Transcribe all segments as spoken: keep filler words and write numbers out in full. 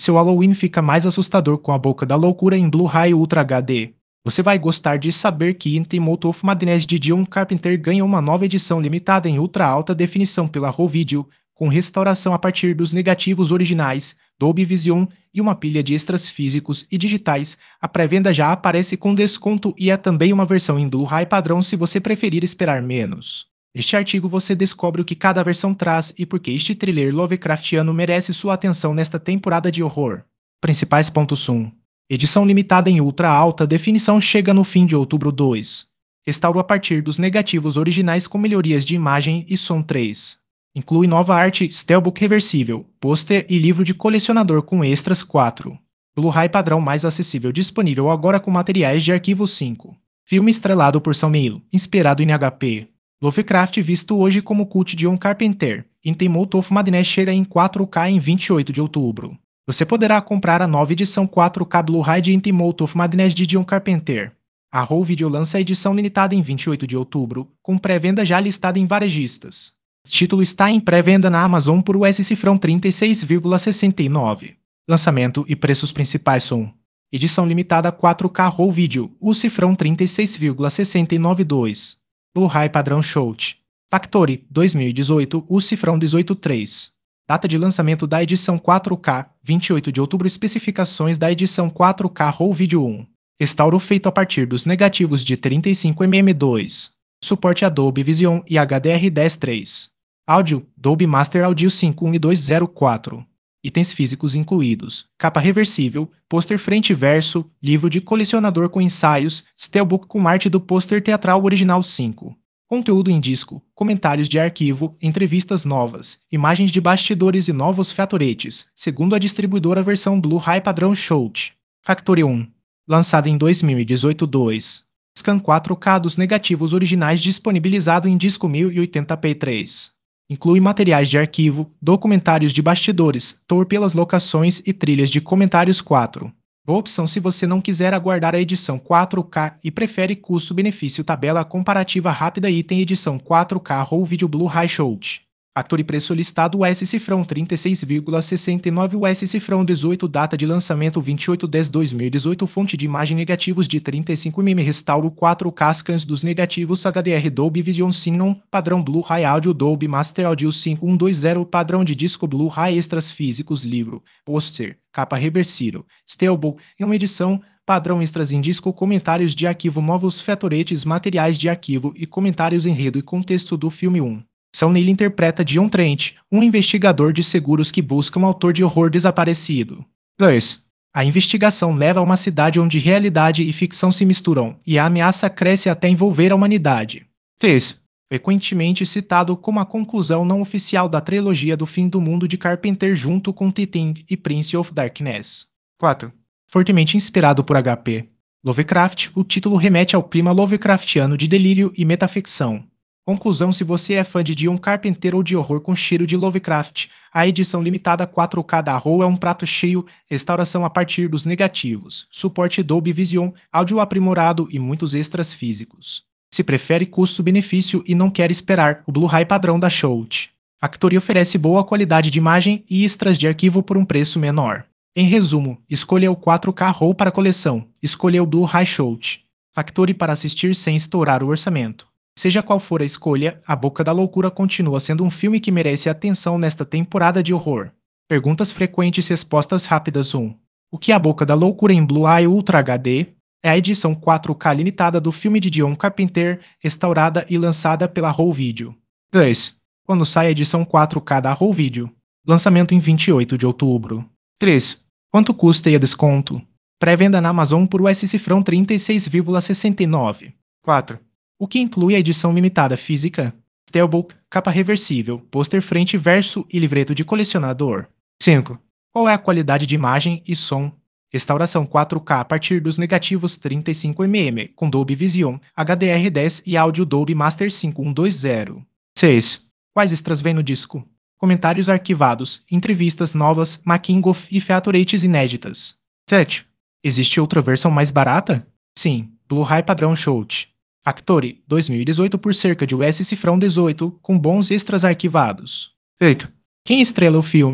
Seu Halloween fica mais assustador com a Boca da Loucura em Blu-ray Ultra H D. Você vai gostar de saber que In the Mold of Madness de John Carpenter ganha uma nova edição limitada em ultra alta definição pela Raw Video, com restauração a partir dos negativos originais, Dolby Vision e uma pilha de extras físicos e digitais. A pré-venda já aparece com desconto e é também uma versão em Blu-ray padrão se você preferir esperar menos. Neste artigo você descobre o que cada versão traz e por que este thriller Lovecraftiano merece sua atenção nesta temporada de horror. Principais pontos um. Edição limitada em ultra alta definição chega no fim de outubro dois. Restauro a partir dos negativos originais com melhorias de imagem e som três. Inclui nova arte, steelbook reversível, pôster e livro de colecionador com extras quatro. Blu-ray padrão mais acessível disponível agora com materiais de arquivo cinco. Filme estrelado por Sam Neill, inspirado em H P. Lovecraft visto hoje como cult de John Carpenter. In the Mold of Madness chega em quatro K em vinte e oito de outubro. Você poderá comprar a nova edição quatro K Blu-ray de In the Mold of Madness de John Carpenter. A Raw Video lança a edição limitada em vinte e oito de outubro, com pré-venda já listada em varejistas. O título está em pré-venda na Amazon por U S cifrão trinta e seis vírgula sessenta e nove. Lançamento e preços principais são: edição limitada quatro K Raw Video, U cifrão trinta e seis vírgula seiscentos e noventa e dois. Blu-ray padrão Shout. Factory, dois mil e dezoito, U cifrão dezoito três. Data de lançamento da edição quatro K, vinte e oito de outubro. Especificações da edição quatro K Raw Video um. Restauro feito a partir dos negativos de trinta e cinco milímetros dois. Suporte a Dolby Vision e H D R dez três. Áudio, Dolby Master Audio cinco um e dois zero quatro. Itens físicos incluídos: capa reversível, pôster frente e verso, livro de colecionador com ensaios, steelbook com arte do pôster teatral original cinco. Conteúdo em disco, comentários de arquivo, entrevistas novas, imagens de bastidores e novos featuretes, segundo a distribuidora versão Blu-ray padrão Shout. Factory um. Lançado em dois mil e dezoito dois. Scan quatro K dos negativos originais disponibilizado em disco mil e oitenta p três. Inclui materiais de arquivo, documentários de bastidores, tour pelas locações e trilhas de comentários quatro. Boa opção se você não quiser aguardar a edição quatro K e prefere custo-benefício. Tabela comparativa rápida. Item edição quatro K Raw Video Blu-ray Shout. Factory preço listado U S cifrão trinta e seis vírgula sessenta e nove, U S cifrão dezoito. Data de lançamento vinte e oito de dezembro de dois mil e dezoito. Fonte de imagem negativos de trinta e cinco milímetros. Restauro quatro K. Scans dos negativos H D R Dolby Vision Cinon. Padrão Blu-ray Audio Dolby Master Audio cinco um dois zero. Padrão de disco Blu-ray extras físicos. Livro, pôster, capa reversível, steelbook em uma edição padrão extras em disco. Comentários de arquivo, novos featuretes, materiais de arquivo e comentários. Enredo e contexto do filme um. Sam Neill interpreta John Trent, um investigador de seguros que busca um autor de horror desaparecido. dois. A investigação leva a uma cidade onde realidade e ficção se misturam, e a ameaça cresce até envolver a humanidade. três. Frequentemente citado como a conclusão não oficial da trilogia do fim do mundo de Carpenter junto com The Thing e Prince of Darkness. quatro. Fortemente inspirado por H P Lovecraft, o título remete ao clima Lovecraftiano de delírio e metaficção. Conclusão: se você é fã de John Carpenter ou de horror com cheiro de Lovecraft, a edição limitada quatro K da Raw é um prato cheio. Restauração a partir dos negativos, suporte Dolby Vision, áudio aprimorado e muitos extras físicos. Se prefere custo-benefício e não quer esperar, o Blu-ray padrão da Shout. Factory oferece boa qualidade de imagem e extras de arquivo por um preço menor. Em resumo, escolha o quatro K Raw para coleção, escolha o Blu-ray Shout. Factory para assistir sem estourar o orçamento. Seja qual for a escolha, A Boca da Loucura continua sendo um filme que merece atenção nesta temporada de horror. Perguntas frequentes, respostas rápidas. um. O que é A Boca da Loucura em Blu-ray Ultra H D? É a edição quatro K limitada do filme de John Carpenter, restaurada e lançada pela Raw Video. dois. Quando sai a edição quatro K da Raw Video? Lançamento em vinte e oito de outubro. três. Quanto custa e a desconto? Pré-venda na Amazon por U S cifrão trinta e seis vírgula sessenta e nove. quatro. O que inclui a edição limitada física? Steelbook, capa reversível, pôster frente e verso e livreto de colecionador. cinco. Qual é a qualidade de imagem e som? Restauração quatro K a partir dos negativos trinta e cinco milímetros, com Dolby Vision, H D R dez e áudio Dolby Master cinco um dois zero. seis. Quais extras vem no disco? Comentários arquivados, entrevistas novas, making-of e featuretes inéditas. sete. Existe outra versão mais barata? Sim, Blu-ray padrão Shout. Factory, dois mil e dezoito por cerca de U S cifrão dezoito, com bons extras arquivados. oito. Quem estrela o filme?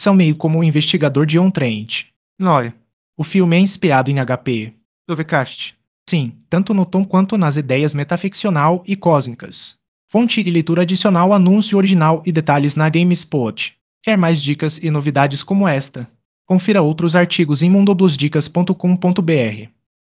São meio como o investigador de On Trent. Noia. O filme é inspirado em H P. Lovecraft. Sim, tanto no tom quanto nas ideias metaficcional e cósmicas. Fonte de leitura adicional, anúncio original e detalhes na GameSpot. Quer mais dicas e novidades como esta? Confira outros artigos em mundoblusdicas ponto com ponto br.